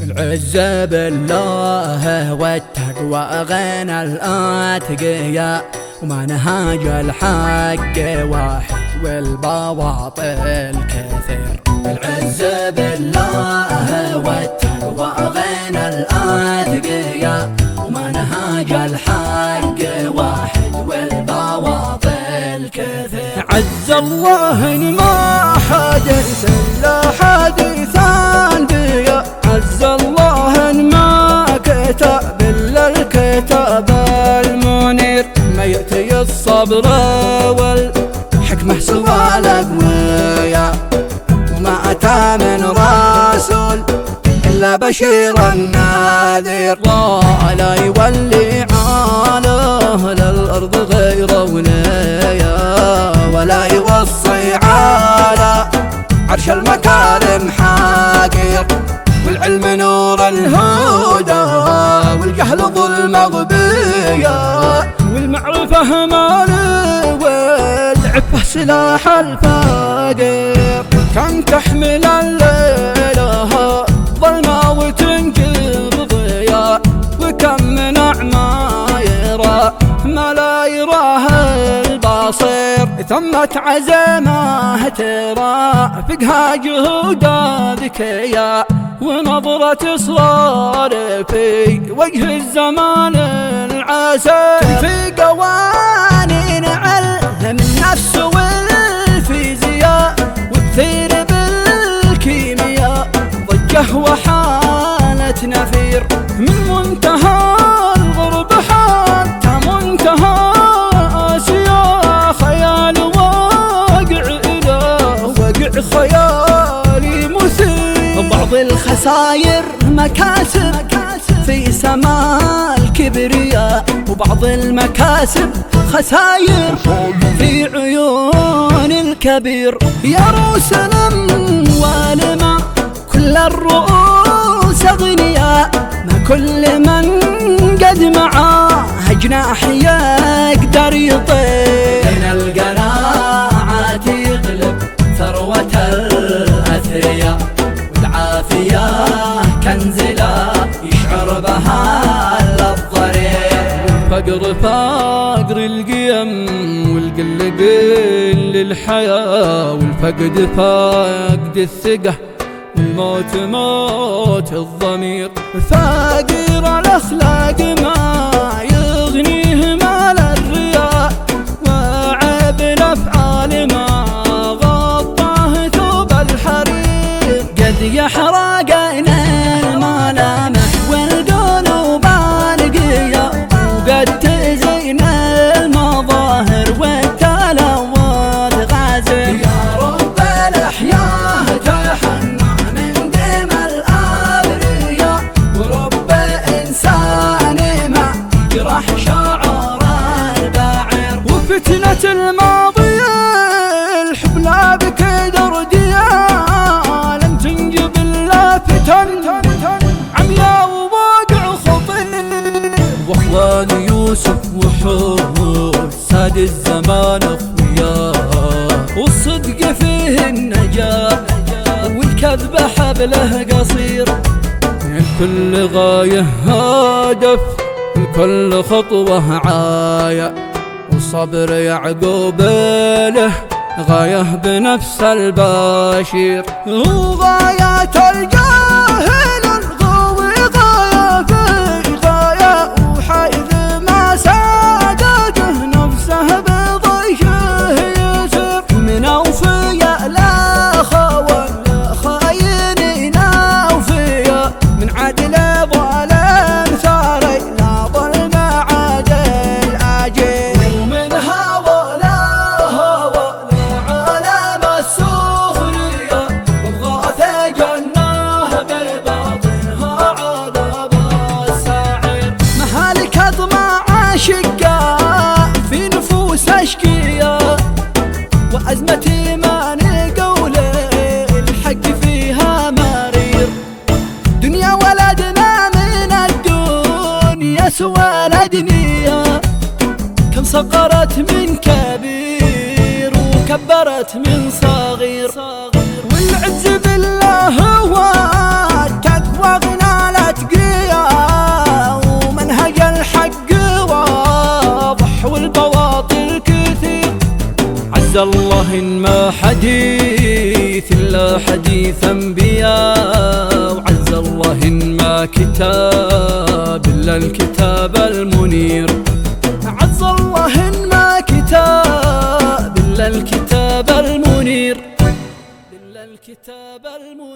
العزة بالله والتقوى غنى الأتقياء، ومنهاج الحق واحد والبواطل كثير. العزة بالله والتقوى غنى الأتقياء، ومنهاج الحق واحد والبواطل كثير. عز الله إن ما حدث إلا حديث أنبياء، عز الله إن ما كتب إلا الكتاب المنير. ما يأتي الصبر والحكمة سوى الأقوياء، وما أتى من رسول إلا بشيرا نذير. ولا يولي على أهل الأرض غير وليا، ولا يوصي على عرش المكارم حقير. والعلم نور الهدى، والجهل ظلم غبية، والمعرفة مال، والعفة سلاح الفقير. كم تحمل الليلة ظلمة وتنجب ضياء، وكم من عمايرة ما لا يراه البصير. ثمت عزمه ترى فقها جهودا ذكيا، ونظرة إصرار في وجه الزمان العسير. في قوانين علم النفس والفيزياء، والثير بالكيمياء ضجه وحالة نفير. من منتهى الغرب حتى منتهى آسيا، خيال واقع إلى وقع خيالي مثير. بعض الخساير مكاسب في سماء الكبرياء، وبعض المكاسب خساير في عيون الكبير. يا روسنا والما كل الرؤوس أغنياء، ما كل من قد معاه جناح يقدر يطير. من القناعات يغلب ثروة الأثرياء، والعافية كنز لا يشعر بها إلا الضرير. فقر فقر القيم، والقل قل الحياة، والفقد فقد الثقة، الموت موت الضمير. فقير الأخلاق ما يغنيه مال الرياء، وعيب الأفعال ما غطاه ثوب الحرير. قد يحرقنا الملامح والقلوب القيا، وقد تزين المظاهر والتلوث غازل. يا رب الأحياء تحنى من دم الأبرياء، ورب إنسان ما يجرح شعر البعير. وفتنة الماضي الحبلى بكيد رديا، لم تنجب إلا فتن عمياء وواقع خطير. واخوان يوسف وحود ساد الزمان اخوياه، والصدق فيه النجاة، والكذب حبله قصير. الكل غاية هدف، الكل خطوة عاية، والصبر يعقوب له غاية بنفس البشير. وغاية الجاهل الغوي غاية في غاية، وحيث ما سادته نفسه بضيشه يسير. من أوفياء لا خوان لا خاينين أوفياء، من عدل ظالم ثاري لا ظلم عادل أجير. ومن هوى لا هوى لا عالم السخرية، وبغاث جناه بباطنها عذاب السعير. مهالك أطمع أشقاء في نفوس أشقياء، وأزمتي ما نقول الحق فيها مرير. دنيا ولدنا من الدنيا سوى الأدنيا، كم صغرت من كبير وكبرت من صغير. والعز بالله هو التقوى غنى الله إن ما حديث إلا حديث أنبياء، وعز الله إن ما كتاب إلا الكتاب المنير، عز الله إن ما كتاب إلا الكتاب المنير، إلا الكتاب المنير.